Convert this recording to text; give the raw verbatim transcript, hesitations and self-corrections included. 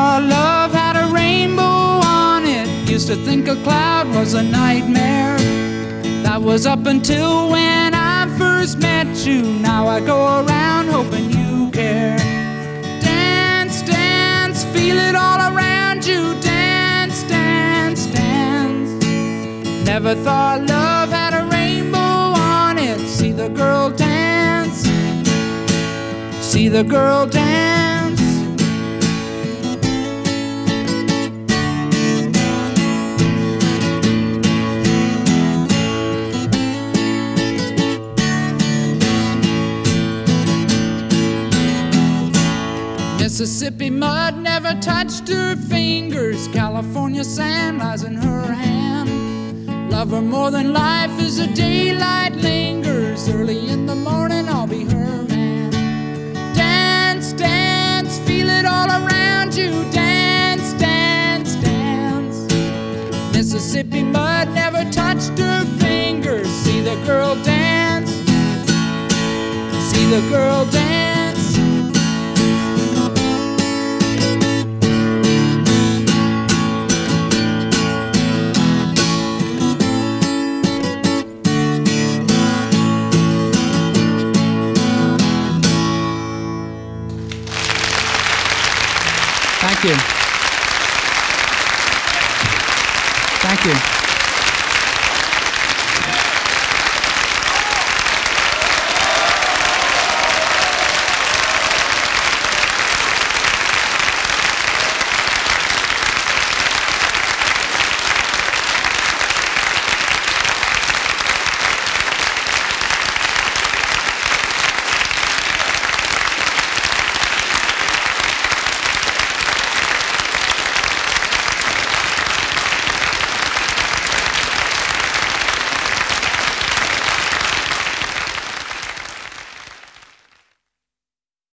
thought love had a rainbow on it. Used to think a cloud was a nightmare. That was up until when I first met you. Now I go around hoping you care. Dance, dance, feel it all around you. Dance, dance, dance. Never thought love had a rainbow on it. See the girl dance. See the girl dance. Mississippi mud never touched her fingers. California sand lies in her hand. Love her more than life as the daylight lingers. Early in the morning I'll be her man. Dance, dance, feel it all around you. Dance, dance, dance. Mississippi mud never touched her fingers. See the girl dance. See the girl dance. Thank you. Thank you.